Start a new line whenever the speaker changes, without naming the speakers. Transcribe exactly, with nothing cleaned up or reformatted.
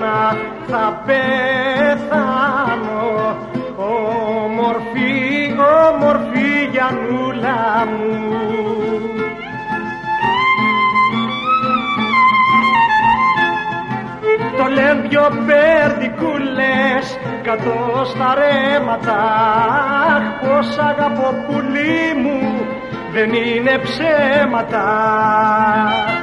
θα πεθάνω. Όμορφη, όμορφη Γιαννούλα μου. Το λένε δυο περδικούλες κάτω στα ρέματα. Αχ, πως αγαπώ πουλί μου, δεν είναι ψέματα.